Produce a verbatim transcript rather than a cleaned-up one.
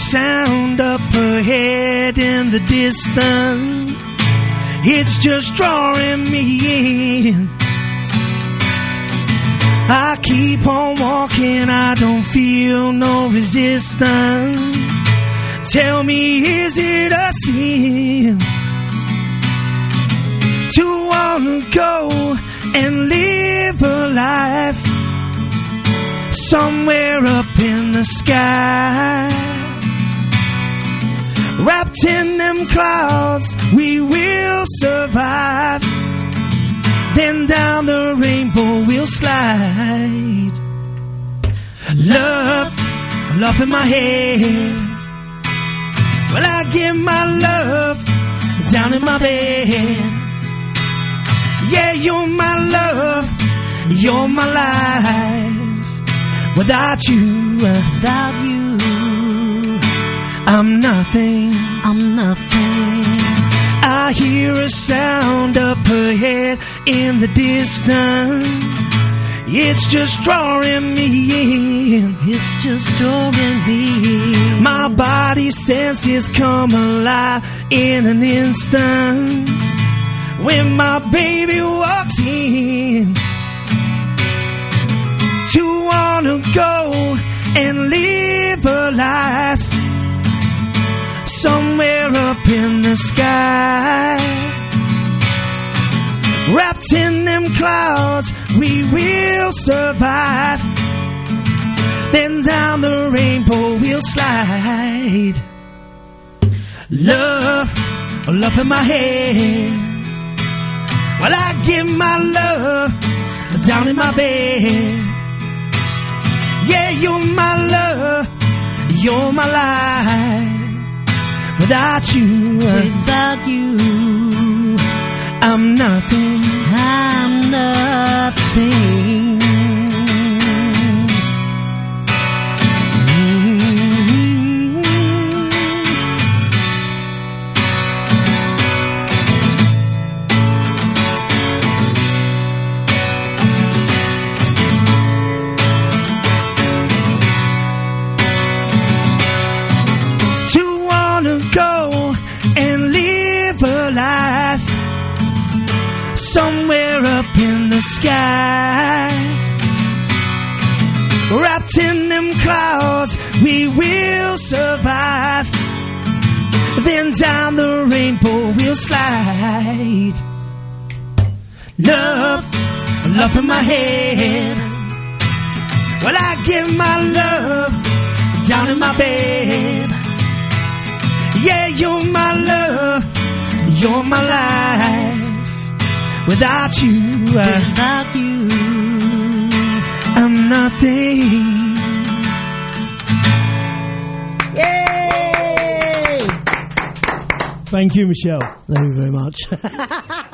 sound up ahead in the distance. It's just drawing me in. I keep on walking, I don't feel no resistance. Tell me, is it a sin to wanna go and live a life somewhere up in the sky? Wrapped in them clouds, we will survive. Then down the rainbow we'll slide. Love, love in my head. Well, I give my love down in my bed. Yeah, you're my love, you're my life. Without you, without you, I'm nothing, I'm nothing. I hear a sound up ahead in the distance. It's just drawing me in. It's just drawing me in. My body senses come alive in an instant when my baby walks in. To wanna go and live a life somewhere up in the sky. Wrapped in them clouds, we will survive. Then down the rainbow we'll slide. Love, love in my head. Well, I give my love down in my bed. Yeah, you're my love, you're my life. Without you, without you, I'm nothing, I'm nothing. Mm-hmm. To wanna go and live a life somewhere up in the sky. Wrapped in them clouds, we will survive. Then down the rainbow we'll slide. Love, love in my head. Well, I give my love down in my bed. Yeah, you're my love, you're my life. Without you, without you, I'm nothing. Yay! Thank you, Michelle. Thank you very much.